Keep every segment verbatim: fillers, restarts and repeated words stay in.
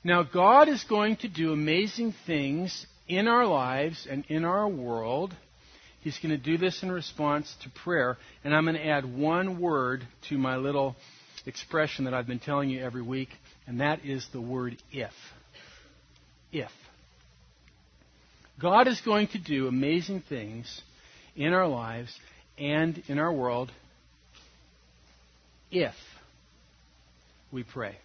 Now, God is going to do amazing things in our lives and in our world. He's going to do this in response to prayer. And I'm going to add one word to my little expression that I've been telling you every week, and that is the word if. If. God is going to do amazing things in our lives and in our world if we pray.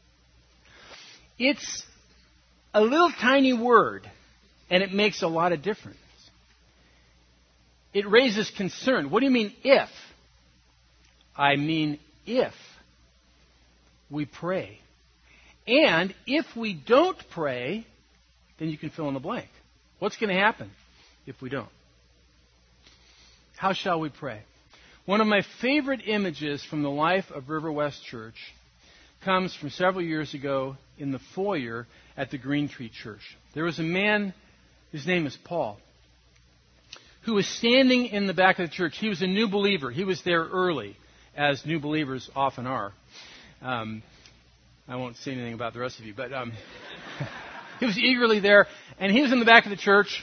It's a little tiny word, and it makes a lot of difference. It raises concern. What do you mean if? I mean if we pray. And if we don't pray, then you can fill in the blank. What's going to happen if we don't? How shall we pray? One of my favorite images from the life of River West Church comes from several years ago in the foyer at the Green Tree Church. There was a man, his name is Paul, who was standing in the back of the church. He was a new believer. He was there early, as new believers often are. Um, I won't say anything about the rest of you, but um, he was eagerly there, and he was in the back of the church.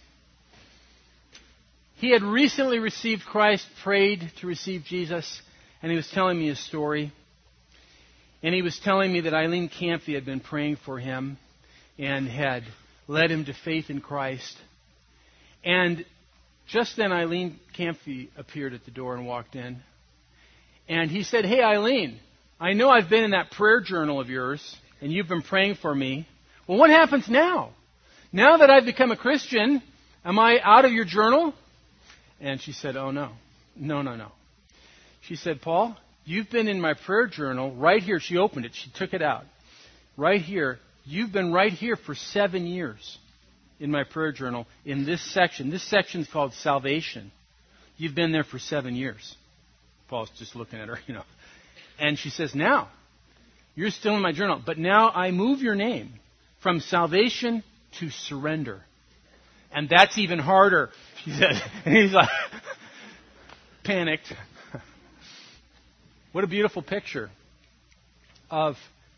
He had recently received Christ, prayed to receive Jesus, and he was telling me his story. And he was telling me that Eileen Camphy had been praying for him and had led him to faith in Christ. And just then Eileen Camphy appeared at the door and walked in. And he said, "Hey, Eileen, I know I've been in that prayer journal of yours, and you've been praying for me. Well, what happens now? Now that I've become a Christian, am I out of your journal?" And she said, "Oh, no. No, no, no." She said, "Paul, you've been in my prayer journal right here." She opened it. She took it out. Right here. You've been right here for seven years in my prayer journal in this section. This section is called Salvation. You've been there for seven years. Paul's just looking at her, you know. And she says, "Now, you're still in my journal, but now I move your name from salvation to surrender. And that's even harder," she said. And he's like, panicked. What a beautiful picture of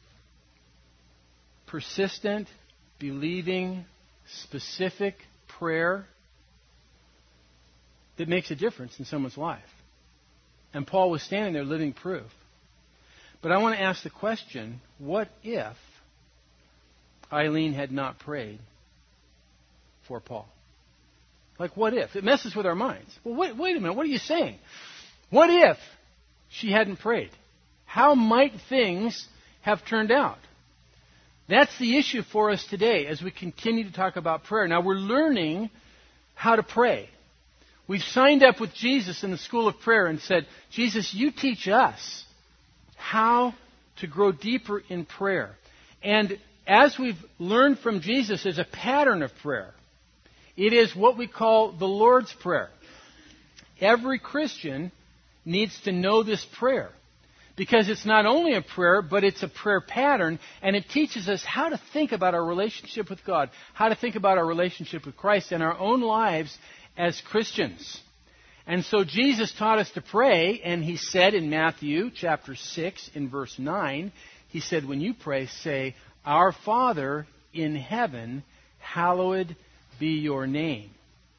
persistent, believing, specific prayer that makes a difference in someone's life. And Paul was standing there living proof. But I want to ask the question, what if Eileen had not prayed for Paul? Like, what if? It messes with our minds. Well, wait, wait a minute. What are you saying? What if she hadn't prayed? How might things have turned out? That's the issue for us today as we continue to talk about prayer. Now, we're learning how to pray. We've signed up with Jesus in the school of prayer and said, "Jesus, you teach us how to grow deeper in prayer." And as we've learned from Jesus, there's a pattern of prayer. It is what we call the Lord's Prayer. Every Christian needs to know this prayer because it's not only a prayer, but it's a prayer pattern, and it teaches us how to think about our relationship with God, how to think about our relationship with Christ and our own lives as Christians. And so Jesus taught us to pray, and he said in Matthew chapter six in verse nine, he said, when you pray, say, "Our Father in heaven, hallowed be your name.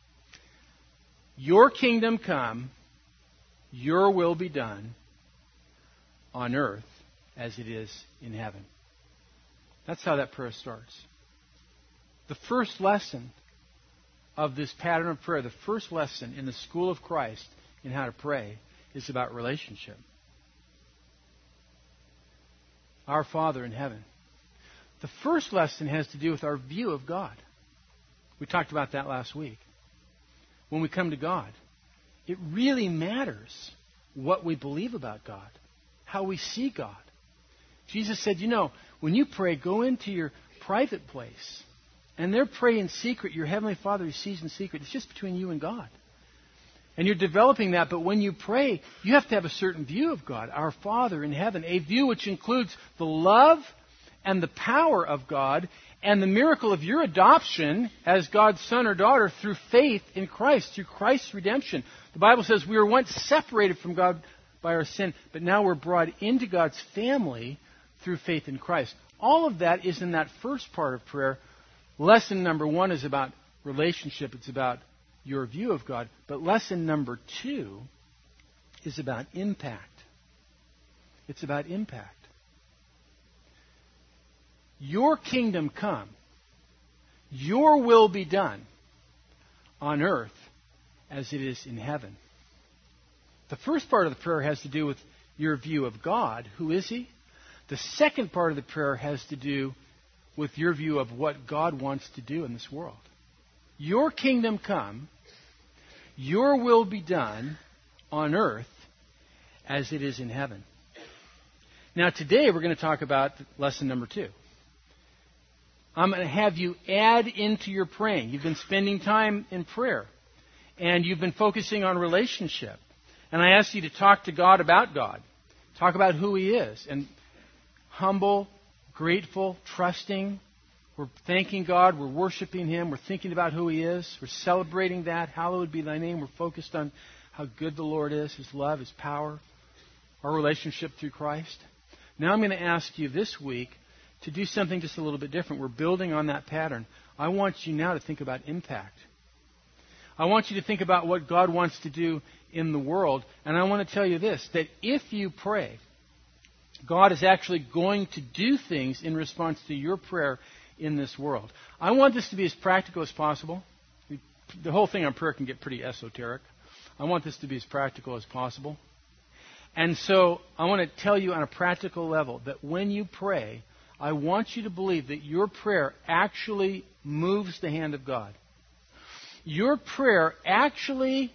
Your kingdom come, your will be done on earth as it is in heaven." That's how that prayer starts. The first lesson of this pattern of prayer, the first lesson in the school of Christ in how to pray, is about relationship. Our Father in heaven. The first lesson has to do with our view of God. We talked about that last week. When we come to God, it really matters what we believe about God, how we see God. Jesus said, you know, when you pray, go into your private place. And there pray in secret. Your Heavenly Father who sees in secret. It's just between you and God. And you're developing that. But when you pray, you have to have a certain view of God, our Father in heaven. A view which includes the love and the power of God and the miracle of your adoption as God's son or daughter through faith in Christ, through Christ's redemption. The Bible says we were once separated from God by our sin, but now we're brought into God's family through faith in Christ. all of that is in that first part of prayer. Lesson number one is about relationship. It's about your view of God. But lesson number two is about impact. It's about impact. Your kingdom come. Your will be done on earth as it is in heaven. The first part of the prayer has to do with your view of God. Who is He? The second part of the prayer has to do with your view of what God wants to do in this world. Your kingdom come. Your will be done on earth as it is in heaven. Now today we're going to talk about lesson number two. I'm going to have you add into your praying. You've been spending time in prayer. And you've been focusing on relationship. And I ask you to talk to God about God. Talk about who He is. And humble, grateful, trusting. We're thanking God. We're worshiping Him. We're thinking about who He is. We're celebrating that. Hallowed be Thy name. We're focused on how good the Lord is, His love, His power, our relationship through Christ. Now I'm going to ask you this week to do something just a little bit different. We're building on that pattern. I want you now to think about impact. I want you to think about what God wants to do in the world. And I want to tell you this, that if you pray, God is actually going to do things in response to your prayer in this world. I want this to be as practical as possible. The whole thing on prayer can get pretty esoteric. I want this to be as practical as possible. And so I want to tell you on a practical level that when you pray, I want you to believe that your prayer actually moves the hand of God. Your prayer actually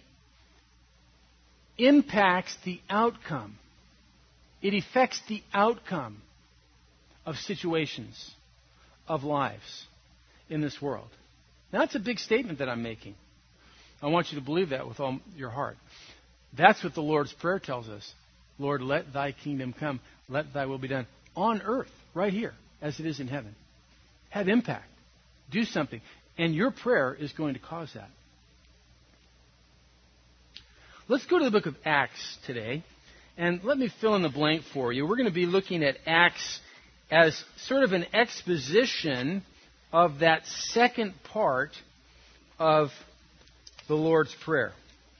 impacts the outcome. It affects the outcome of situations, of lives in this world. Now, that's a big statement that I'm making. I want you to believe that with all your heart. That's what the Lord's Prayer tells us. Lord, let Thy kingdom come. Let Thy will be done on earth, right here, as it is in heaven. Have impact. Do something. And your prayer is going to cause that. Let's go to the book of Acts today. And let me fill in the blank for you. We're going to be looking at Acts as sort of an exposition of that second part of the Lord's Prayer.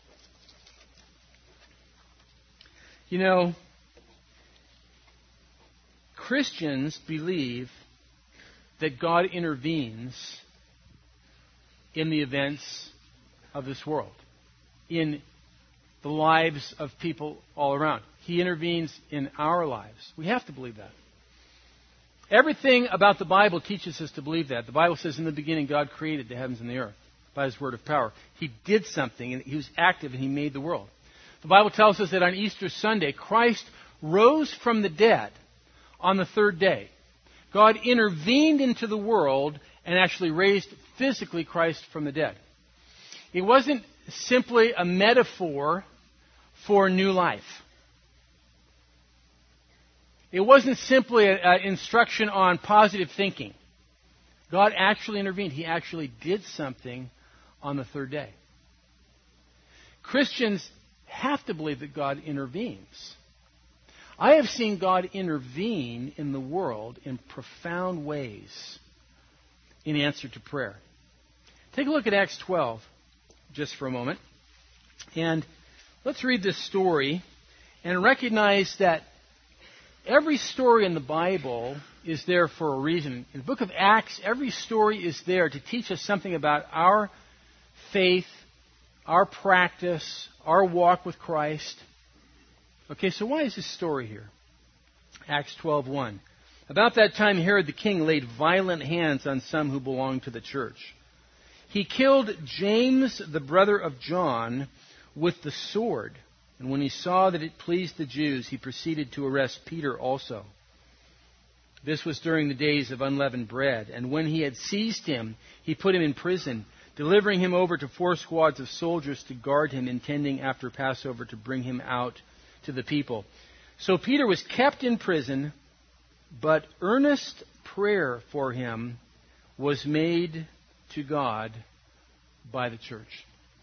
You know, Christians believe that God intervenes in the events of this world, in the lives of people all around. He intervenes in our lives. We have to believe that. Everything about the Bible teaches us to believe that. The Bible says in the beginning God created the heavens and the earth by His word of power. He did something, and He was active, and He made the world. The Bible tells us that on Easter Sunday, Christ rose from the dead on the third day. God intervened into the world and actually raised physically Christ from the dead. It wasn't simply a metaphor for new life. It wasn't simply an instruction on positive thinking. God actually intervened. He actually did something on the third day. Christians have to believe that God intervenes. I have seen God intervene in the world in profound ways in answer to prayer. Take a look at Acts twelve just for a moment. And let's read this story and recognize that every story in the Bible is there for a reason. In the book of Acts, every story is there to teach us something about our faith, our practice, our walk with Christ. Okay, so why is this story here? Acts twelve one. About that time, Herod the king laid violent hands on some who belonged to the church. He killed James, the brother of John, with the sword. And when he saw that it pleased the Jews, he proceeded to arrest Peter also. This was during the days of unleavened bread. And when he had seized him, he put him in prison, delivering him over to four squads of soldiers to guard him, intending after Passover to bring him out to the people. So Peter was kept in prison, but earnest prayer for him was made to God by the church.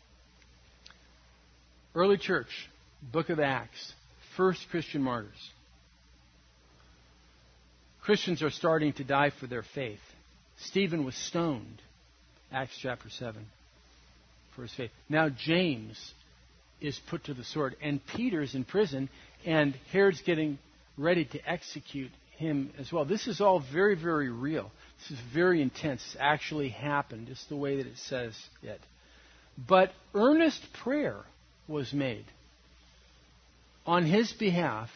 Early church, book of Acts, first Christian martyrs. Christians are starting to die for their faith. Stephen was stoned, Acts chapter seven, for his faith. Now James is put to the sword, and Peter's in prison, and Herod's getting ready to execute him as well. This is all very, very real. This is very intense. It's actually happened, just the way that it says it. But earnest prayer was made on his behalf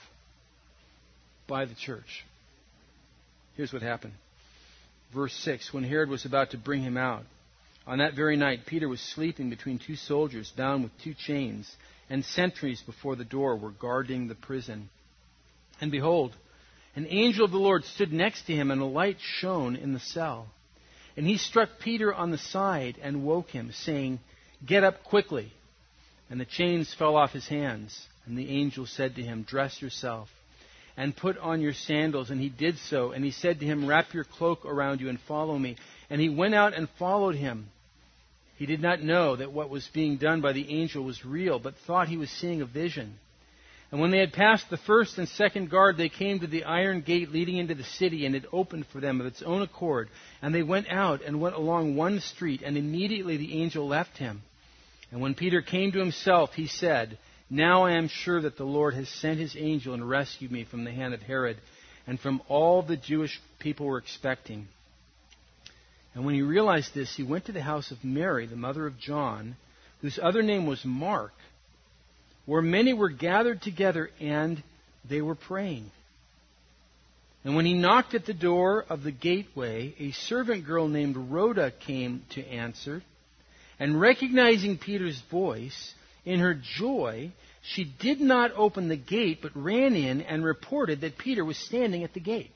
by the church. Here's what happened. Verse six, when Herod was about to bring him out, on that very night Peter was sleeping between two soldiers bound with two chains, and sentries before the door were guarding the prison. And behold, an angel of the Lord stood next to him, and a light shone in the cell. And he struck Peter on the side and woke him, saying, "Get up quickly." And the chains fell off his hands. And the angel said to him, "Dress yourself and put on your sandals." And he did so. And he said to him, "Wrap your cloak around you and follow me." And he went out and followed him. He did not know that what was being done by the angel was real, but thought he was seeing a vision. And when they had passed the first and second guard, they came to the iron gate leading into the city, and it opened for them of its own accord. And they went out and went along one street, and immediately the angel left him. And when Peter came to himself, he said, "Now I am sure that the Lord has sent his angel and rescued me from the hand of Herod and from all the Jewish people were expecting." And when he realized this, he went to the house of Mary, the mother of John, whose other name was Mark, where many were gathered together, and they were praying. And when he knocked at the door of the gateway, a servant girl named Rhoda came to answer. And recognizing Peter's voice, in her joy, she did not open the gate, but ran in and reported that Peter was standing at the gate.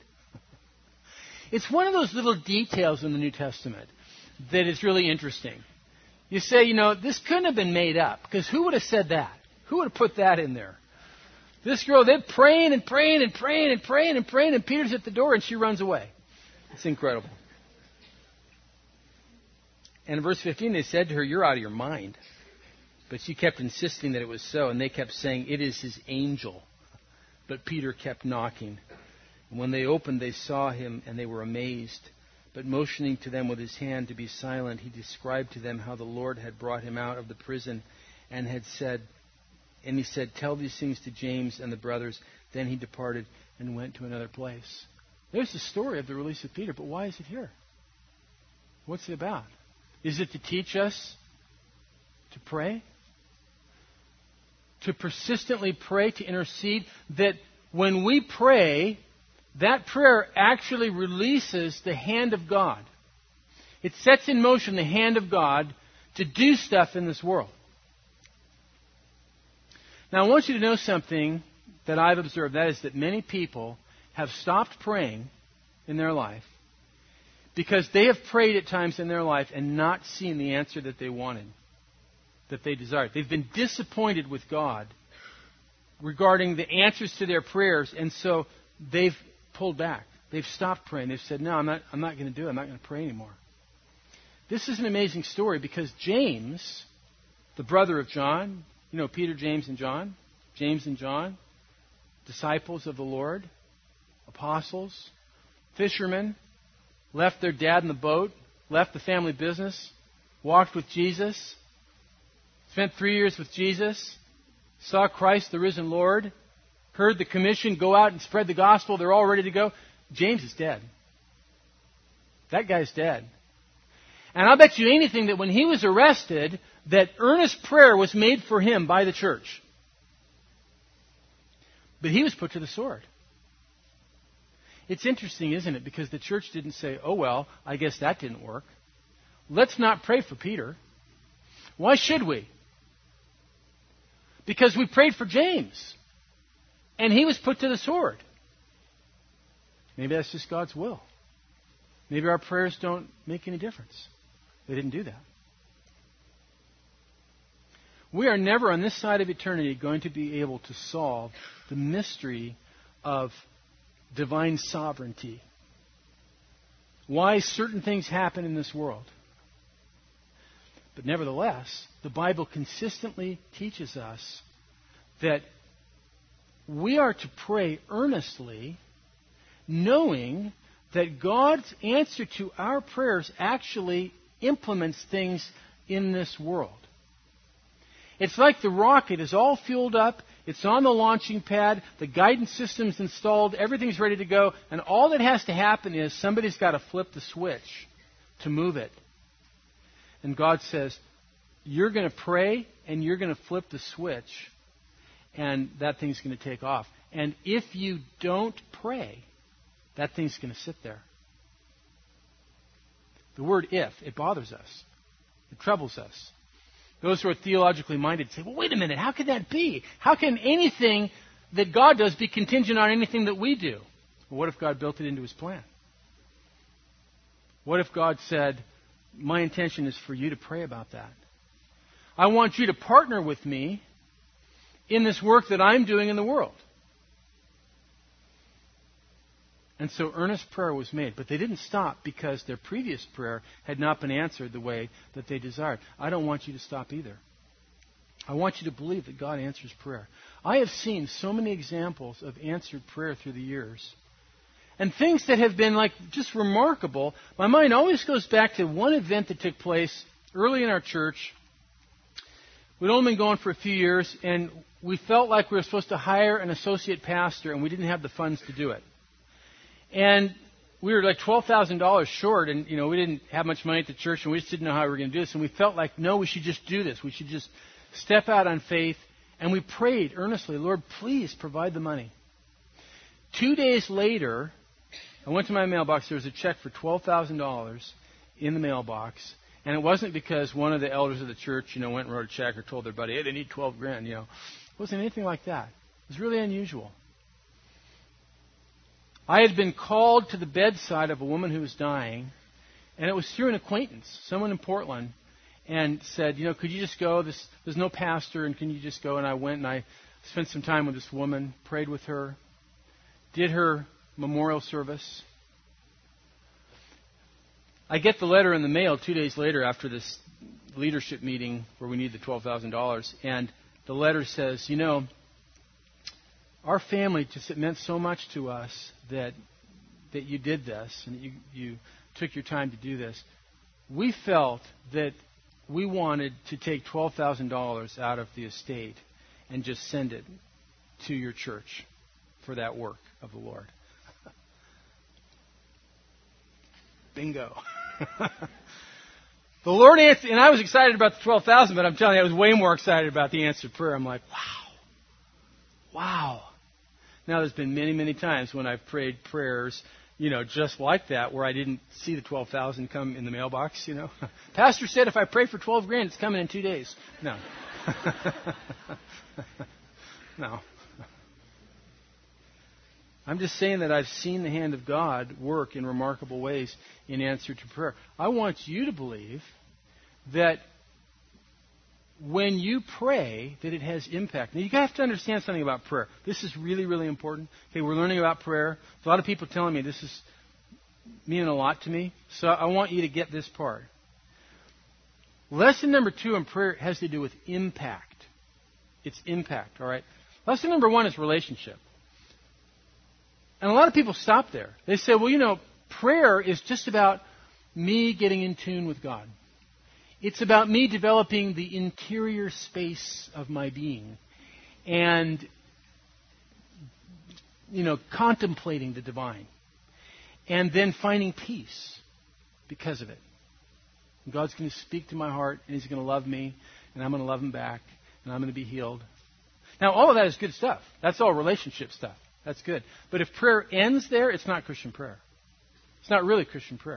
It's one of those little details in the New Testament that is really interesting. You say, you know, this couldn't have been made up, because who would have said that? Who would have put that in there? This girl, they're praying and praying and praying and praying and praying, and Peter's at the door, and she runs away. It's incredible. And in verse fifteen, they said to her, "You're out of your mind." But she kept insisting that it was so, and they kept saying, "It is his angel." But Peter kept knocking. And when they opened, they saw him, and they were amazed. But motioning to them with his hand to be silent, he described to them how the Lord had brought him out of the prison, and had said, and he said, "Tell these things to James and the brothers." Then he departed and went to another place. There's the story of the release of Peter, but why is it here? What's it about? Is it to teach us to pray? To persistently pray, to intercede, that when we pray, that prayer actually releases the hand of God. It sets in motion the hand of God to do stuff in this world. Now, I want you to know something that I've observed. That is that many people have stopped praying in their life because they have prayed at times in their life and not seen the answer that they wanted, that they desired. They've been disappointed with God regarding the answers to their prayers, and so they've pulled back. They've stopped praying. They've said, "No, I'm not, I'm not going to do it. I'm not going to pray anymore." This is an amazing story because James, the brother of John, you know, Peter, James, and John, James and John, disciples of the Lord, apostles, fishermen, left their dad in the boat, left the family business, walked with Jesus, spent three years with Jesus, saw Christ, the risen Lord, heard the commission, go out and spread the gospel. They're all ready to go. James is dead. That guy's dead. And I'll bet you anything that when he was arrested, that earnest prayer was made for him by the church. But he was put to the sword. It's interesting, isn't it? Because the church didn't say, "Oh, well, I guess that didn't work. Let's not pray for Peter." Why should we? Because we prayed for James, and he was put to the sword. Maybe that's just God's will. Maybe our prayers don't make any difference. They didn't do that. We are never on this side of eternity going to be able to solve the mystery of divine sovereignty. Why certain things happen in this world. But nevertheless, the Bible consistently teaches us that we are to pray earnestly, knowing that God's answer to our prayers actually implements things in this world. It's like the rocket is all fueled up, it's on the launching pad, the guidance system's installed, everything's ready to go, and all that has to happen is somebody's got to flip the switch to move it. And God says, you're going to pray and you're going to flip the switch, and that thing's going to take off. And if you don't pray, that thing's going to sit there. The word if, it bothers us. It troubles us. Those who are theologically minded say, well, wait a minute, how could that be? How can anything that God does be contingent on anything that we do? Well, what if God built it into His plan? What if God said, my intention is for you to pray about that? I want you to partner with me in this work that I'm doing in the world. And so earnest prayer was made. But they didn't stop because their previous prayer had not been answered the way that they desired. I don't want you to stop either. I want you to believe that God answers prayer. I have seen so many examples of answered prayer through the years. And things that have been like just remarkable. My mind always goes back to one event that took place early in our church. We'd only been going for a few years, and we felt like we were supposed to hire an associate pastor, and we didn't have the funds to do it. And we were like twelve thousand dollars short, and you know we didn't have much money at the church, and we just didn't know how we were going to do this. And we felt like, no, we should just do this. We should just step out on faith. And we prayed earnestly, Lord, please provide the money. Two days later, I went to my mailbox. There was a check for twelve thousand dollars in the mailbox. And it wasn't because one of the elders of the church, you know, went and wrote a check or told their buddy, hey, they need twelve grand, you know. It wasn't anything like that. It was really unusual. I had been called to the bedside of a woman who was dying, and it was through an acquaintance, someone in Portland, and said, you know, could you just go? This, there's no pastor, and can you just go? And I went, and I spent some time with this woman, prayed with her, did her memorial service. I get the letter in the mail two days later after this leadership meeting where we need the twelve thousand dollars, and the letter says, you know, our family just, it meant so much to us that that you did this and that you, you took your time to do this. We felt that we wanted to take twelve thousand dollars out of the estate and just send it to your church for that work of the Lord. Bingo. The Lord answered, and I was excited about the twelve thousand dollars, but I'm telling you, I was way more excited about the answered prayer. I'm like, wow. Wow. Now, there's been many, many times when I've prayed prayers, you know, just like that, where I didn't see the twelve thousand come in the mailbox, you know. Pastor said if I pray for twelve grand, it's coming in two days. No. No. I'm just saying that I've seen the hand of God work in remarkable ways in answer to prayer. I want you to believe that when you pray, that it has impact. Now, you have to understand something about prayer. This is really, really important. Okay, we're learning about prayer. There's a lot of people telling me this is meaning a lot to me. So I want you to get this part. Lesson number two in prayer has to do with impact. It's impact, all right? Lesson number one is relationship. And a lot of people stop there. They say, well, you know, prayer is just about me getting in tune with God. It's about me developing the interior space of my being and, you know, contemplating the divine and then finding peace because of it. And God's going to speak to my heart, and He's going to love me, and I'm going to love Him back, and I'm going to be healed. Now, all of that is good stuff. That's all relationship stuff. That's good. But if prayer ends there, it's not Christian prayer. It's not really Christian prayer.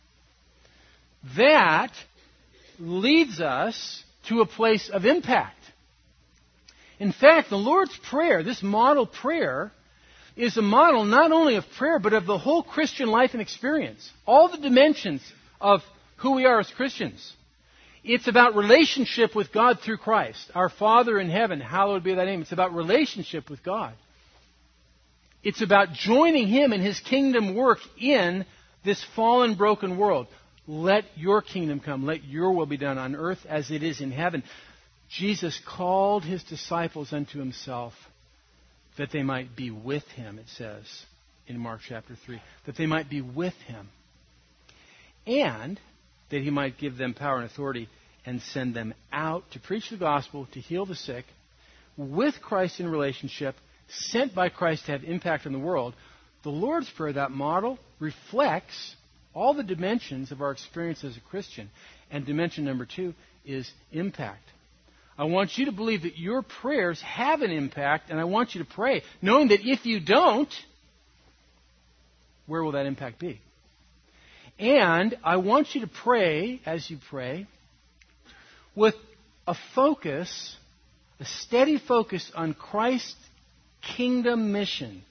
That leads us to a place of impact. In fact, the Lord's Prayer, this model prayer, is a model not only of prayer, but of the whole Christian life and experience. All the dimensions of who we are as Christians. It's about relationship with God through Christ. Our Father in heaven, hallowed be thy name. It's about relationship with God. It's about joining Him in His kingdom work in this fallen, broken world. Let your kingdom come. Let your will be done on earth as it is in heaven. Jesus called His disciples unto Himself that they might be with Him, it says, in Mark chapter three, that they might be with him, and that he might give them power and authority and send them out to preach the gospel, to heal the sick, with Christ in relationship, sent by Christ to have impact on the world. The Lord's Prayer, that model, reflects all the dimensions of our experience as a Christian. And dimension number two is impact. I want you to believe that your prayers have an impact, and I want you to pray, knowing that if you don't, where will that impact be? And I want you to pray, as you pray, with a focus, a steady focus on Christ's kingdom mission.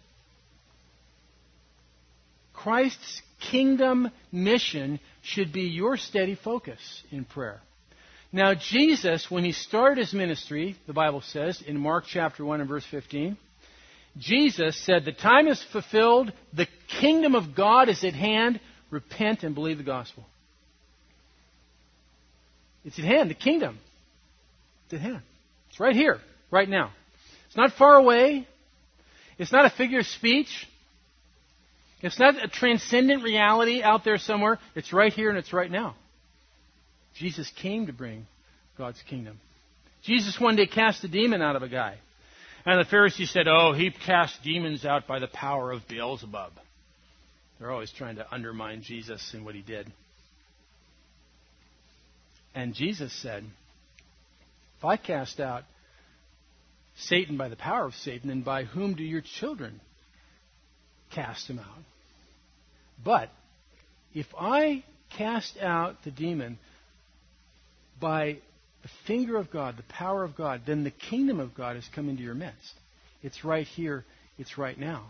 Christ's kingdom mission should be your steady focus in prayer. Now, Jesus, when he started his ministry, the Bible says in Mark chapter one and verse fifteen, Jesus said, "The time is fulfilled, the kingdom of God is at hand, repent and believe the gospel." It's at hand, the kingdom. It's at hand. It's right here, right now. It's not far away. It's not a figure of speech. It's not a transcendent reality out there somewhere. It's right here and it's right now. Jesus came to bring God's kingdom. Jesus one day cast a demon out of a guy. And the Pharisees said, "Oh, he cast demons out by the power of Beelzebub." They're always trying to undermine Jesus and what he did. And Jesus said, "If I cast out Satan by the power of Satan, then by whom do your children cast him out? But if I cast out the demon by the finger of God, the power of God, then the kingdom of God has come into your midst. It's right here. It's right now."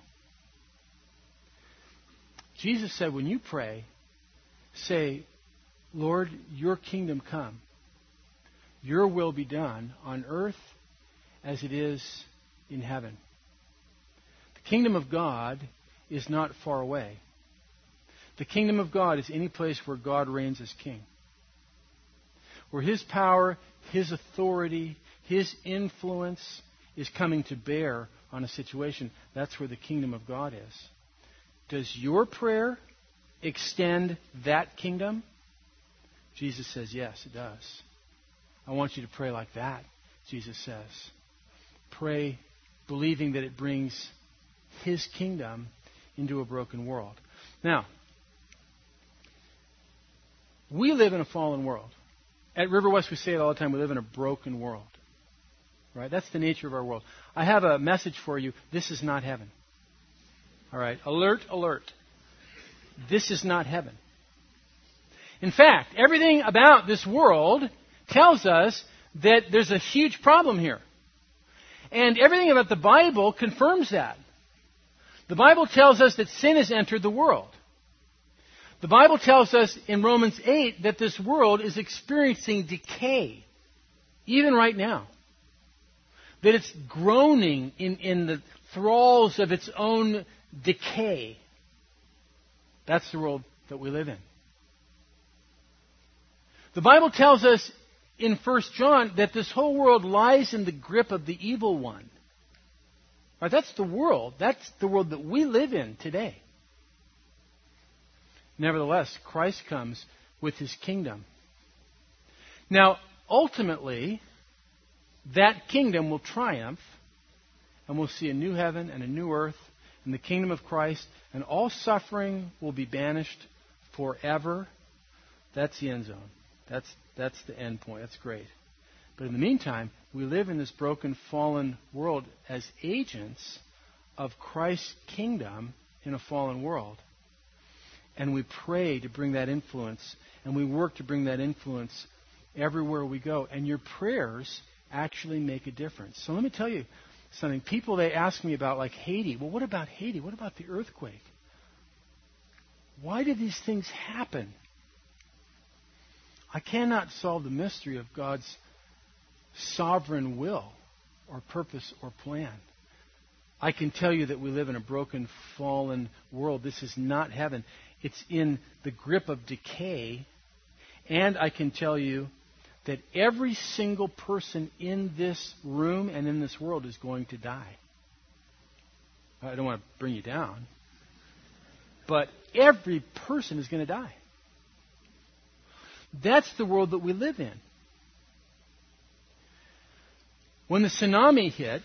Jesus said, when you pray, say, "Lord, your kingdom come. Your will be done on earth as it is in heaven." The kingdom of God is not far away. The kingdom of God is any place where God reigns as king, where his power, his authority, his influence is coming to bear on a situation. That's where the kingdom of God is. Does your prayer extend that kingdom? Jesus says, yes, it does. I want you to pray like that, Jesus says. Pray believing that it brings his kingdom into a broken world. Now, we live in a fallen world. At River West, we say it all the time, we live in a broken world. Right? That's the nature of our world. I have a message for you. This is not heaven. All right? Alert, alert. This is not heaven. In fact, everything about this world tells us that there's a huge problem here. And everything about the Bible confirms that. The Bible tells us that sin has entered the world. The Bible tells us in Romans eight that this world is experiencing decay, even right now. That it's groaning in, in the thralls of its own decay. That's the world that we live in. The Bible tells us in First John that this whole world lies in the grip of the evil one. Right, that's the world. That's the world that we live in today. Nevertheless, Christ comes with his kingdom. Now, ultimately, that kingdom will triumph, and we'll see a new heaven and a new earth, and the kingdom of Christ, and all suffering will be banished forever. That's the end zone. That's, that's the end point. That's great. But in the meantime, we live in this broken, fallen world as agents of Christ's kingdom in a fallen world. And we pray to bring that influence, and we work to bring that influence everywhere we go. And your prayers actually make a difference. So let me tell you something. People, they ask me about, like, Haiti. Well, what about Haiti? What about the earthquake? Why did these things happen? I cannot solve the mystery of God's sovereign will or purpose or plan. I can tell you that we live in a broken, fallen world. This is not heaven. It's in the grip of decay. And I can tell you that every single person in this room and in this world is going to die. I don't want to bring you down, but every person is going to die. That's the world that we live in. When the tsunami hit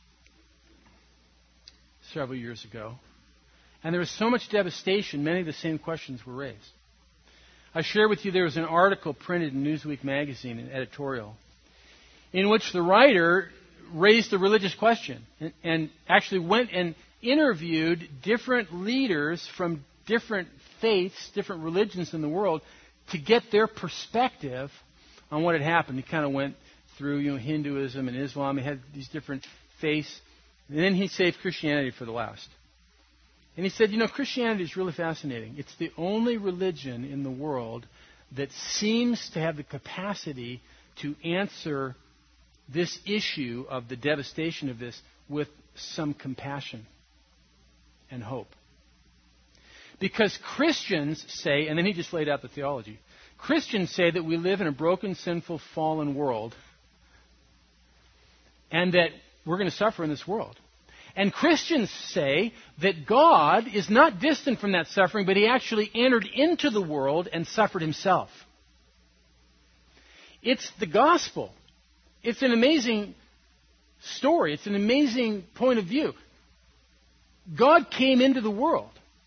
several years ago, and there was so much devastation, many of the same questions were raised. I share with you there was an article printed in Newsweek magazine, an editorial, in which the writer raised a religious question and, and actually went and interviewed different leaders from different faiths, different religions in the world to get their perspective on what had happened. He kind of went through, you know, Hinduism and Islam. He had these different faiths. And then he saved Christianity for the last. And he said, you know, Christianity is really fascinating. It's the only religion in the world that seems to have the capacity to answer this issue of the devastation of this with some compassion and hope. Because Christians say, and then he just laid out the theology, Christians say that we live in a broken, sinful, fallen world and that we're going to suffer in this world. And Christians say that God is not distant from that suffering, but He actually entered into the world and suffered Himself. It's the gospel. It's an amazing story. It's an amazing point of view. God came into the world.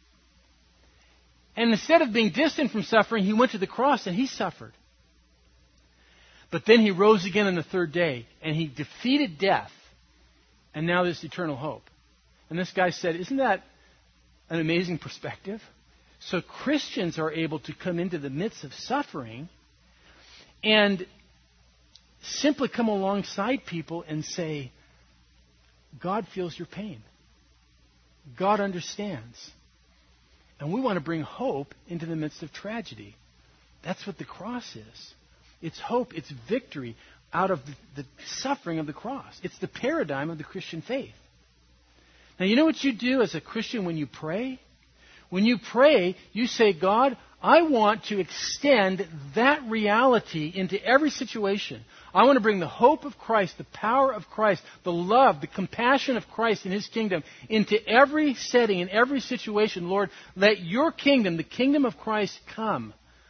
And instead of being distant from suffering, He went to the cross and He suffered. But then He rose again on the third day and He defeated death. And now there's eternal hope. And this guy said, isn't that an amazing perspective? So Christians are able to come into the midst of suffering and simply come alongside people and say, God feels your pain. God understands. And we want to bring hope into the midst of tragedy. That's what the cross is. It's hope. It's victory out of the, the suffering of the cross. It's the paradigm of the Christian faith. Now, you know what you do as a Christian when you pray? When you pray, you say, God, I want to extend that reality into every situation. I want to bring the hope of Christ, the power of Christ, the love, the compassion of Christ in His kingdom into every setting, in every situation. Lord, let your kingdom, the kingdom of Christ, come.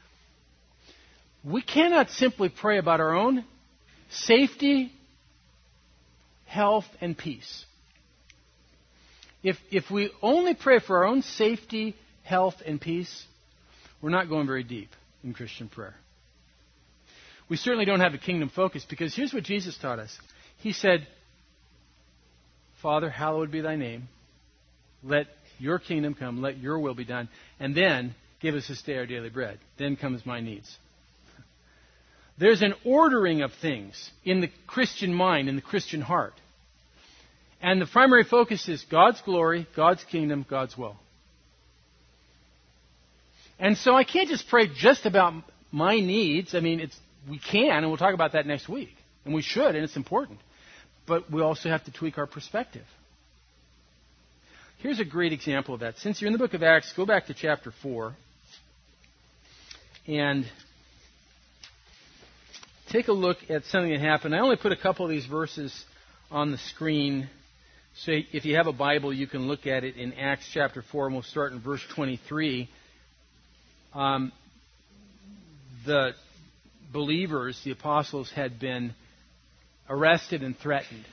We cannot simply pray about our own safety, health, and peace. If, if we only pray for our own safety, health, and peace, we're not going very deep in Christian prayer. We certainly don't have a kingdom focus because here's what Jesus taught us. He said, Father, hallowed be thy name. Let your kingdom come. Let your will be done. And then give us this day our daily bread. Then comes my needs. There's an ordering of things in the Christian mind, in the Christian heart. And the primary focus is God's glory, God's kingdom, God's will. And so I can't just pray just about my needs. I mean, it's we can, and we'll talk about that next week. And we should, and it's important. But we also have to tweak our perspective. Here's a great example of that. Since you're in the book of Acts, go back to chapter four. And take a look at something that happened. I only put a couple of these verses on the screen. So if you have a Bible, you can look at it in Acts chapter four, and we'll start in verse twenty-three. Um, the believers, the apostles, had been arrested and threatened.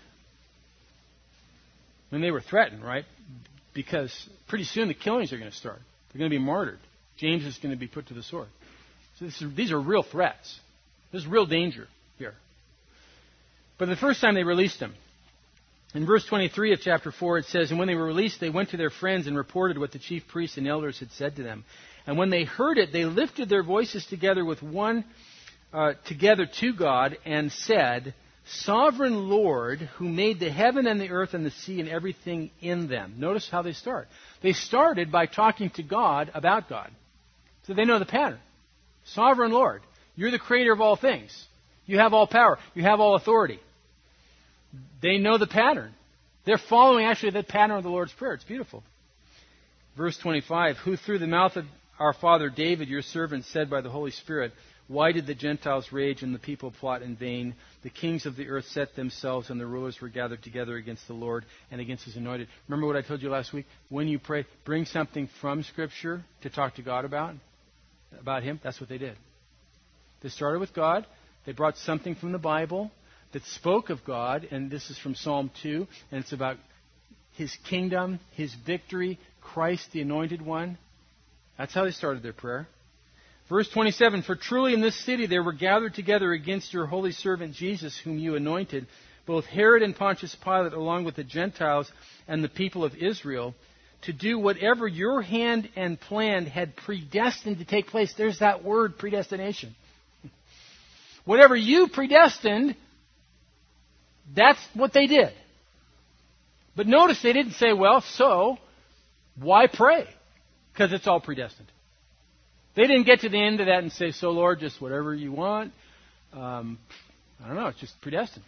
I mean, they were threatened, right? Because pretty soon the killings are going to start. They're going to be martyred. James is going to be put to the sword. So this is, these are real threats. There's real danger here. But the first time they released them, in verse twenty-three of chapter four, it says, and when they were released, they went to their friends and reported what the chief priests and elders had said to them. And when they heard it, they lifted their voices together with one, uh, together to God and said, Sovereign Lord, who made the heaven and the earth and the sea and everything in them. Notice how they start. They started by talking to God about God. So they know the pattern. Sovereign Lord, you're the creator of all things. You have all power. You have all authority. They know the pattern. They're following actually the pattern of the Lord's Prayer. It's beautiful. Verse twenty-five, who through the mouth of our father David, your servant, said by the Holy Spirit, why did the Gentiles rage and the people plot in vain? The kings of the earth set themselves, and the rulers were gathered together against the Lord and against His anointed. Remember what I told you last week? When you pray, bring something from Scripture to talk to God about, about Him. That's what they did. They started with God. They brought something from the Bible that spoke of God, and this is from Psalm two, and it's about His kingdom, His victory, Christ the Anointed One. That's how they started their prayer. Verse twenty-seven, for truly in this city they were gathered together against your holy servant Jesus, whom you anointed, both Herod and Pontius Pilate, along with the Gentiles and the people of Israel, to do whatever your hand and plan had predestined to take place. There's that word, predestination. Whatever you predestined, that's what they did. But notice they didn't say, well, so why pray? Because it's all predestined. They didn't get to the end of that and say, so Lord, just whatever you want. Um, I don't know, it's just predestined.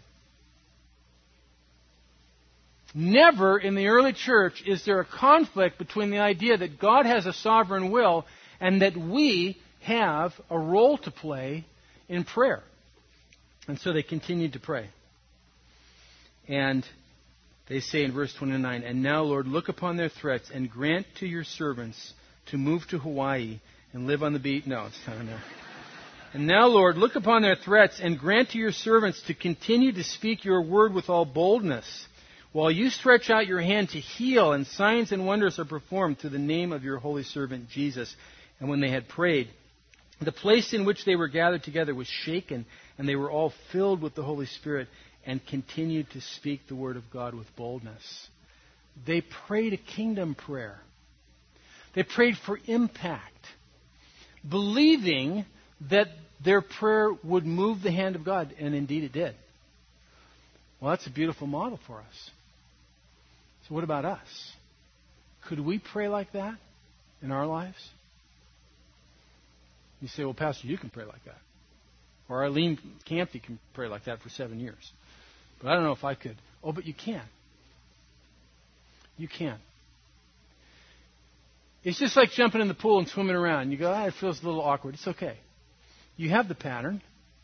Never in the early church is there a conflict between the idea that God has a sovereign will and that we have a role to play in prayer. And so they continued to pray. And they say in verse twenty-nine, and now, Lord, look upon their threats and grant to your servants to move to Hawaii and live on the beach. No, it's kind of no. And now, Lord, look upon their threats and grant to your servants to continue to speak your word with all boldness, while you stretch out your hand to heal, and signs and wonders are performed through the name of your holy servant Jesus. And when they had prayed, the place in which they were gathered together was shaken, and they were all filled with the Holy Spirit and continued to speak the word of God with boldness. They prayed a kingdom prayer. They prayed for impact, believing that their prayer would move the hand of God, and indeed it did. Well, that's a beautiful model for us. So what about us? Could we pray like that in our lives? You say, well, Pastor, you can pray like that. Or Eileen Campy can pray like that for seven years. But I don't know if I could. Oh, but you can. You can. It's just like jumping in the pool and swimming around. You go, ah, it feels a little awkward. It's okay. You have the pattern.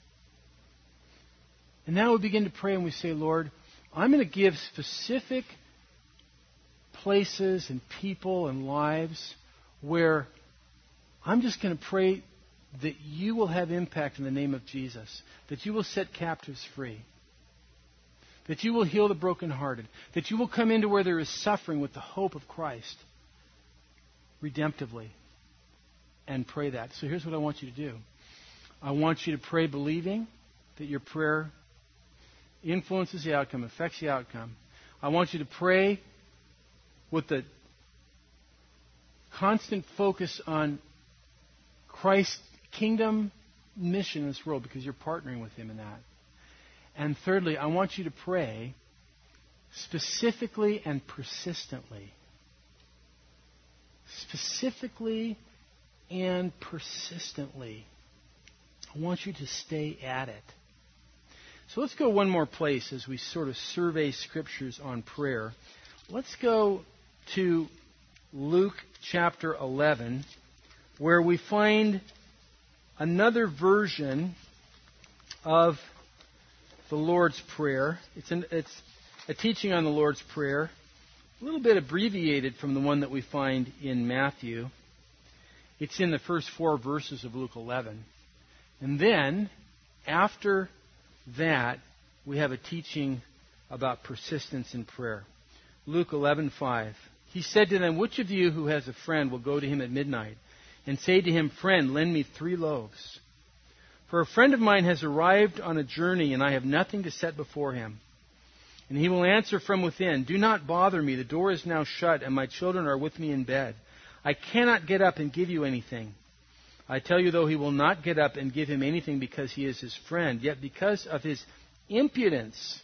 And now we begin to pray and we say, Lord, I'm going to give specific places and people and lives where I'm just going to pray that you will have impact in the name of Jesus, that you will set captives free, that you will heal the brokenhearted, that you will come into where there is suffering with the hope of Christ redemptively, and pray that. So here's what I want you to do. I want you to pray believing that your prayer influences the outcome, affects the outcome. I want you to pray with the constant focus on Christ's kingdom mission in this world, because you're partnering with Him in that. And thirdly, I want you to pray specifically and persistently. Specifically and persistently. I want you to stay at it. So let's go one more place as we sort of survey scriptures on prayer. Let's go to Luke chapter eleven, where we find another version of the Lord's Prayer. It's, an, it's a teaching on the Lord's Prayer, a little bit abbreviated from the one that we find in Matthew. It's in the first four verses of Luke eleven. And then, after that, we have a teaching about persistence in prayer. Luke eleven five. He said to them, which of you who has a friend will go to him at midnight and say to him, friend, lend me three loaves? For a friend of mine has arrived on a journey, and I have nothing to set before him. And he will answer from within, do not bother me. The door is now shut, and my children are with me in bed. I cannot get up and give you anything. I tell you, though, he will not get up and give him anything because he is his friend. Yet because of his impudence,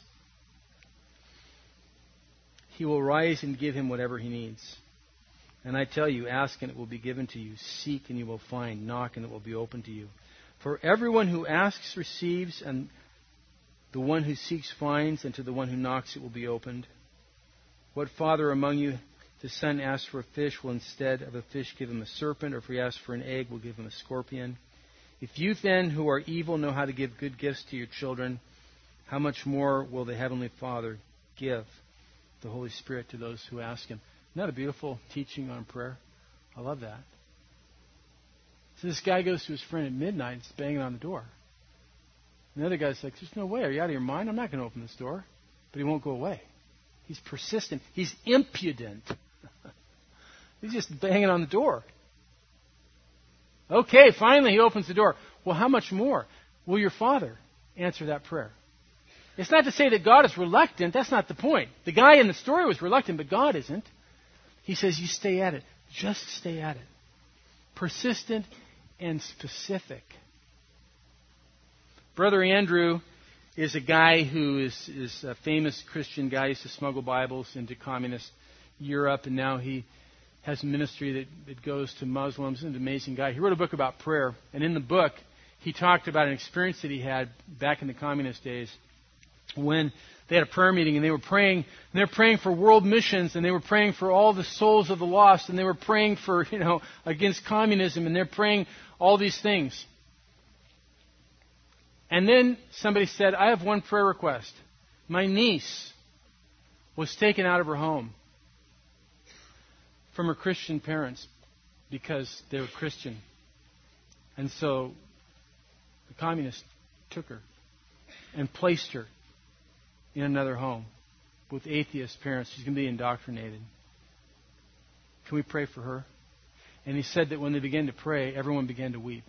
he will rise and give him whatever he needs. And I tell you, ask and it will be given to you. Seek and you will find. Knock and it will be opened to you. For everyone who asks receives, and the one who seeks finds, and to the one who knocks it will be opened. What father among you, If the son asks for a fish, we'll instead of a fish give him a serpent, or if he asks for an egg, we'll give him a scorpion. If you then, who are evil, know how to give good gifts to your children, how much more will the Heavenly Father give the Holy Spirit to those who ask Him? Isn't that a beautiful teaching on prayer? I love that. So this guy goes to his friend at midnight and is banging on the door. And the other guy's like, there's no way. Are you out of your mind? I'm not going to open this door. But he won't go away. He's persistent. He's impudent. He's just banging on the door. Okay, finally he opens the door. Well, how much more will your Father answer that prayer? It's not to say that God is reluctant. That's not the point. The guy in the story was reluctant, but God isn't. He says, you stay at it. Just stay at it. Persistent and specific. Brother Andrew is a guy who is, is a famous Christian guy. He used to smuggle Bibles into communist Europe, and now he has a ministry that, that goes to Muslims. He's an amazing guy. He wrote a book about prayer, and in the book, he talked about an experience that he had back in the communist days when they had a prayer meeting and they were praying, and they were praying for world missions, and they were praying for all the souls of the lost, and they were praying for, you know, against communism, and they're praying all these things. And then somebody said, I have one prayer request. My niece was taken out of her home from her Christian parents because they were Christian. And so the communists took her and placed her in another home with atheist parents. She's going to be indoctrinated. Can we pray for her? And he said that when they began to pray, everyone began to weep.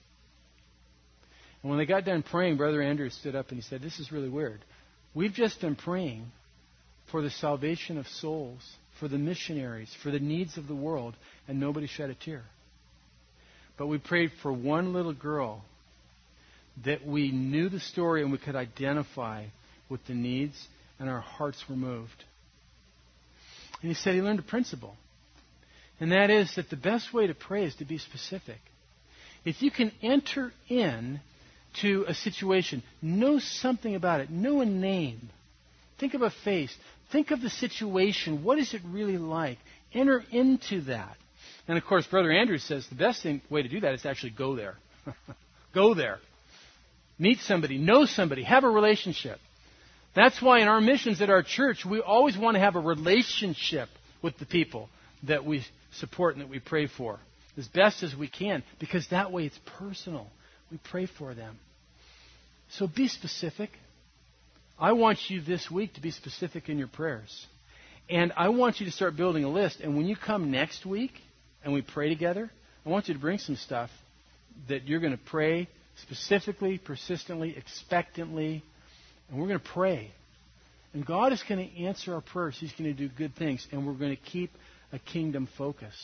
And when they got done praying, Brother Andrew stood up and he said, this is really weird. We've just been praying for the salvation of souls, for the missionaries, for the needs of the world, and nobody shed a tear. But we prayed for one little girl that we knew the story and we could identify with the needs, and our hearts were moved. And he said he learned a principle. And that is that the best way to pray is to be specific. If you can enter in to a situation, know something about it, know a name, think of a face, think of the situation, what is it really like? Enter into that. And of course, Brother Andrew says the best thing, way to do that is to actually go there. Go there. Meet somebody, know somebody, have a relationship. That's why in our missions at our church, we always want to have a relationship with the people that we support and that we pray for as best as we can, because that way it's personal. We pray for them. So be specific. I want you this week to be specific in your prayers. And I want you to start building a list. And when you come next week and we pray together, I want you to bring some stuff that you're going to pray specifically, persistently, expectantly. And we're going to pray. And God is going to answer our prayers. He's going to do good things. And we're going to keep a kingdom focus.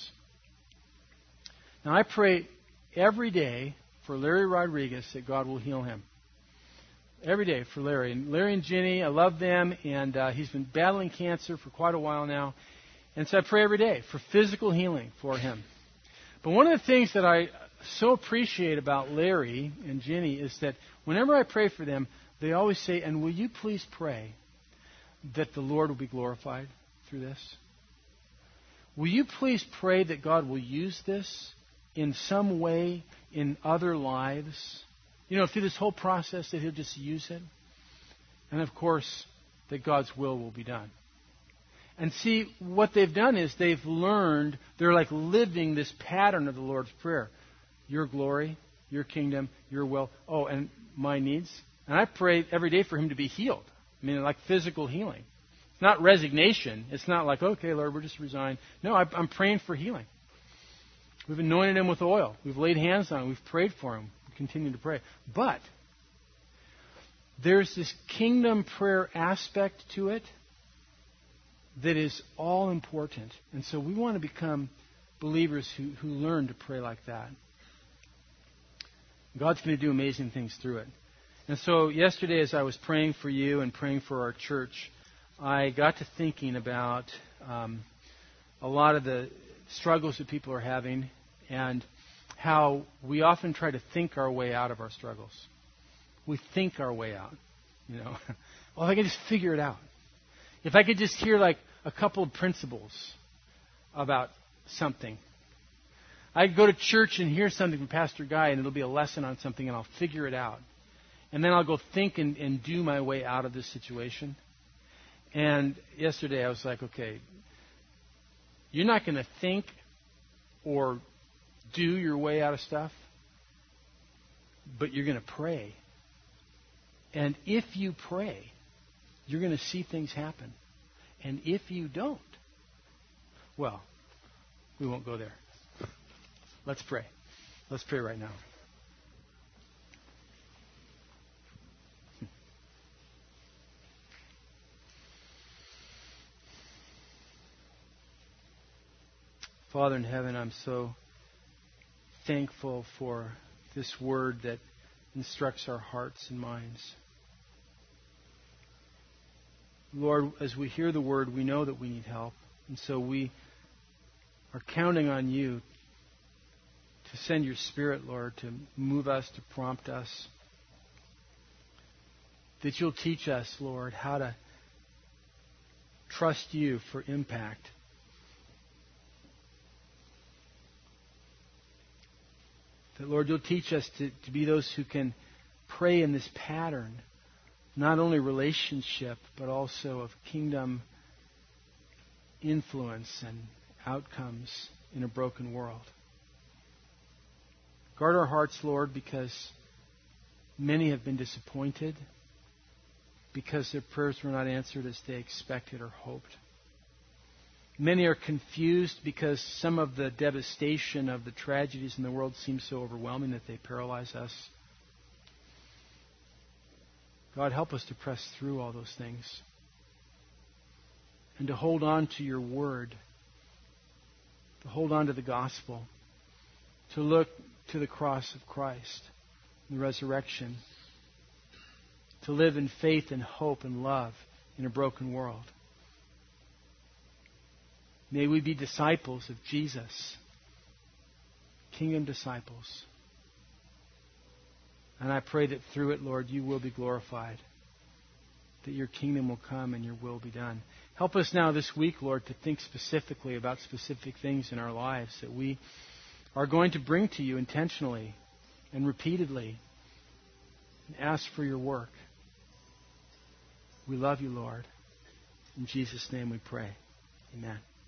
Now, I pray every day for Larry Rodriguez that God will heal him. Every day for Larry. And Larry and Jenny, I love them. And uh, he's been battling cancer for quite a while now. And so I pray every day for physical healing for him. But one of the things that I so appreciate about Larry and Jenny is that whenever I pray for them, they always say, and will you please pray that the Lord will be glorified through this? Will you please pray that God will use this in some way in other lives? You know, through this whole process that He'll just use it. And of course, that God's will will be done. And see, what they've done is they've learned, they're like living this pattern of the Lord's Prayer. Your glory, your kingdom, your will. Oh, and my needs. And I pray every day for him to be healed. I mean, like physical healing. It's not resignation. It's not like, okay, Lord, we're just resigned. No, I'm praying for healing. We've anointed him with oil. We've laid hands on him. We've prayed for him. We continue to pray. But there's this kingdom prayer aspect to it that is all important. And so we want to become believers who, who learn to pray like that. God's going to do amazing things through it. And so yesterday as I was praying for you and praying for our church, I got to thinking about um, a lot of the struggles that people are having and how we often try to think our way out of our struggles. We think our way out. You know, well, if I could just figure it out. If I could just hear like a couple of principles, about something. I go to church and hear something from Pastor Guy, and it'll be a lesson on something, and I'll figure it out. And then I'll go think and, and do my way out of this situation. And yesterday I was like, okay, you're not going to think or do your way out of stuff, but you're going to pray. And if you pray, you're going to see things happen. And if you don't, well, we won't go there. Let's pray. Let's pray right now. Father in heaven, I'm so thankful for this word that instructs our hearts and minds. Lord, as we hear the word, we know that we need help. And so we are counting on you to send your Spirit, Lord, to move us, to prompt us. That you'll teach us, Lord, how to trust you for impact. That, Lord, you'll teach us to, to be those who can pray in this pattern, not only relationship, but also of kingdom influence and outcomes in a broken world. Guard our hearts, Lord, because many have been disappointed, because their prayers were not answered as they expected or hoped. Many are confused because some of the devastation of the tragedies in the world seems so overwhelming that they paralyze us. God, help us to press through all those things and to hold on to your word, to hold on to the gospel, to look to the cross of Christ, the resurrection, to live in faith and hope and love in a broken world. May we be disciples of Jesus, kingdom disciples. And I pray that through it, Lord, you will be glorified, that your kingdom will come and your will be done. Help us now this week, Lord, to think specifically about specific things in our lives that we are going to bring to you intentionally and repeatedly and ask for your work. We love you, Lord. In Jesus' name we pray. Amen.